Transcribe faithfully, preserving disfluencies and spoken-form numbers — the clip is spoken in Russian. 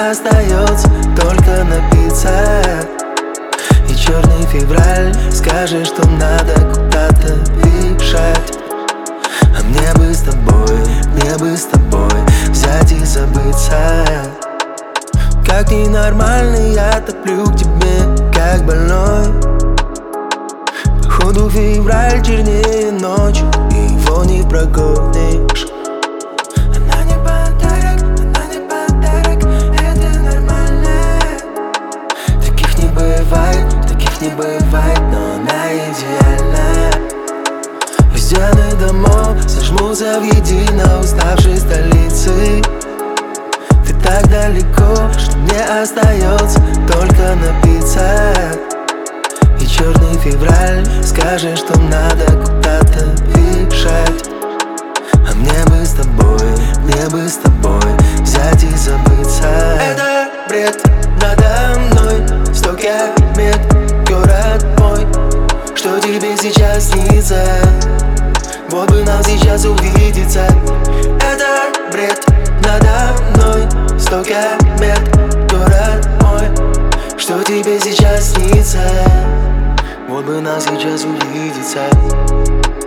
остается только напиться. И черный февраль скажет, что надо куда-то бежать. А мне бы с тобой, мне бы с тобой взять и забыться. Как ненормальный, я топлю к тебе, как больной. Походу февраль чернее ночью, и его не прогонишь. Она не подарок, она не подарок, это нормально. Таких не бывает, таких не бывает, но она идеальна. И стены домов сожмутся в едино уставшей столицы. Ты так далеко, что мне остается только напиться. И черный февраль скажет, что надо куда-то бежать. А мне бы с тобой, мне бы с тобой взять и забыться. Это бред надо мной, сто километров, город мой. Что тебе сейчас снится? Вот бы нам сейчас увидеться. Это бред надо мной, сто километров, город мой. Что тебе сейчас снится? Вот бы нам сейчас увидеться.